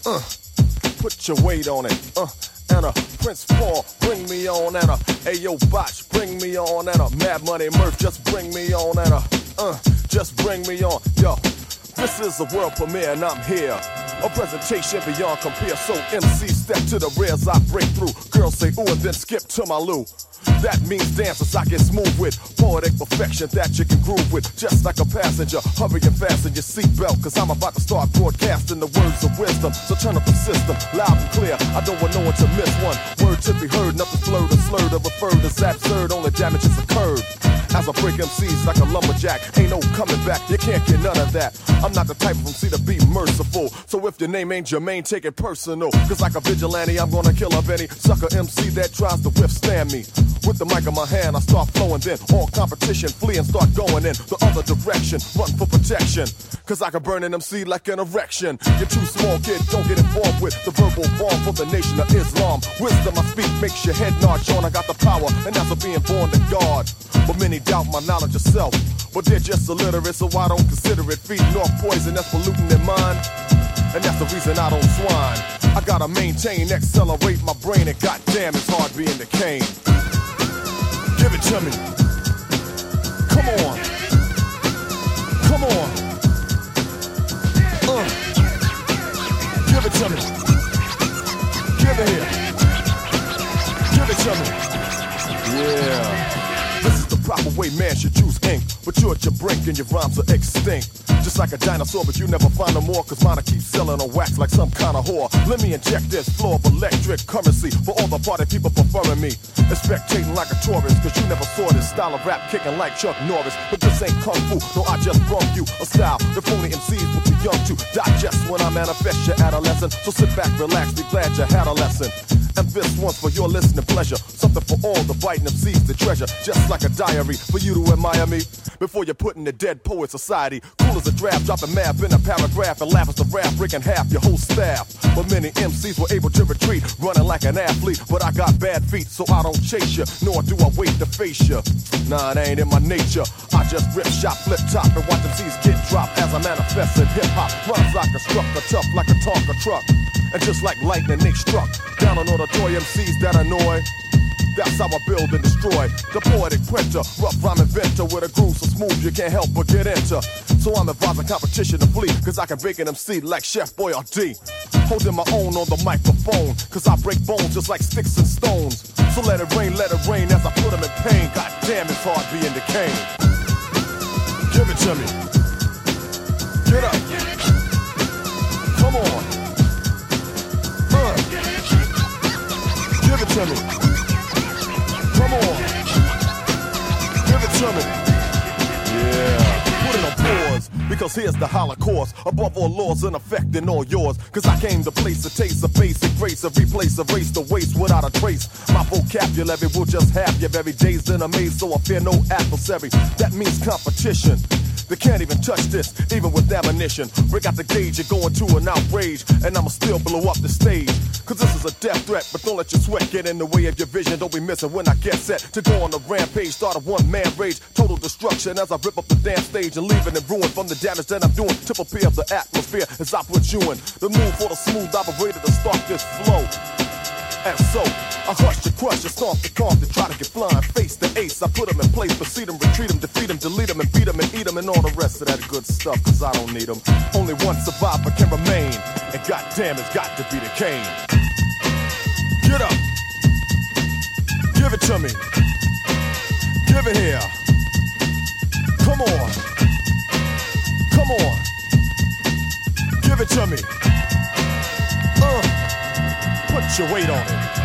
Put your weight on it. And a Prince Paul, bring me on. And a Ayo Botch, bring me on. And a Mad Money Murph, just bring me on. And a just bring me on. Yo, this is a world premiere and I'm here. A presentation beyond compare. So MC step to the rear as I break through. Girls say ooh and then skip to my loo. That means dancers I get smooth with. Poetic perfection that you can groove with. Just like a passenger, hurry and fasten your seatbelt. Cause I'm about to start broadcasting the words of wisdom. So turn up the system, loud and clear. I don't want no one to miss one. Word to be heard, nothing slurred or slurred or referred as absurd. Only damages occurred. As I break MCs like a lumberjack, ain't no coming back, you can't get none of that. I'm not the type of MC to be merciful. So if your name ain't Jermaine, take it personal. Cause like a vigilante, I'm gonna kill up any sucker MC that tries to withstand me. With the mic in my hand, I start flowing, then all competition flee and start going in the other direction. Run for protection, cause I can burn an MC like an erection. You're too small, kid, don't get involved with the verbal bomb for the nation of Islam. Wisdom I speak makes your head nod, Sean, I got the power, and that's for being born to God. But many doubt my knowledge of self, but they're just illiterate, so I don't consider it. Feeding off poison that's polluting their mind, and that's the reason I don't swine. I gotta maintain, accelerate my brain, and goddamn, it's hard being the cane. Give it to me. Come on. Come on. Give it to me. Give it here. Give it to me. Yeah. This is the proper way man should use ink. But you're at your brink and your rhymes are extinct. Just like a dinosaur, but you never find no more. Cause mine keep selling on wax like some kind of whore. Let me inject this flow of electric currency for all the party people preferring me. And spectating like a tourist, cause you never saw this style of rap kicking like Chuck Norris. But this ain't kung fu, no, I just brung you a style the phony MCs were too young to digest when I manifest your adolescent. So sit back, relax, be glad you had a lesson. And this one's for your listening pleasure. Something for all the biting MCs to treasure. Just like a diary for you to admire me. Before you're put in the dead poet society. Cool as a draft, dropping math in a paragraph. And laugh as the rap, breaking half your whole staff. But many MCs were able to retreat, running like an athlete. But I got bad feet, so I don't chase you. Nor do I wait to face you. Nah, it ain't in my nature. I just rip, shot, flip top, and watch MCs get dropped as I manifest in hip-hop. Rhymes like a structure, tough like a Tonka truck. And just like lightning, they struck down on all the toy MCs that annoy. That's how I build and destroy. The poetic printer, rough rhyme inventor with a groove so smooth you can't help but get into. So I'm advising competition to flee, cause I can bake an MC like Chef Boyardee. Holding my own on the microphone, cause I break bones just like sticks and stones. So let it rain as I put them in pain. God damn, it's hard being the king. Give it to me. Get up. Come on. Give it to me. Come on. Give it to me. Yeah. Put it on pause, because here's the Holocaust. Above all laws in effect in all yours. Cause I came to place a taste of basic grace, a replace, erase the waste without a trace. My vocabulary will just have you very dazed and amazed, so I fear no adversary. That means competition. They can't even touch this, even with ammunition. Break out the gauge, you're going to an outrage, and I'ma still blow up the stage. Cause this is a death threat, but don't let your sweat get in the way of your vision. Don't be missing when I get set to go on a rampage. Start a one-man rage, total destruction as I rip up the damn stage and leave it in ruin from the damage that I'm doing. To prepare the atmosphere as I put you in the mood for the smooth operator to start this flow. And so, I hush to crush and stomp the calm to try to get flying. Face the ace, I put them in place, proceed them, retreat them, defeat them, delete them, and beat them, and eat them, and all the rest of that good stuff, cause I don't need them. Only one survivor can remain, and goddamn, it's got to be the Kane. Get up. Give it to me. Give it here. Come on. Come on. Give it to me. Put your weight on it.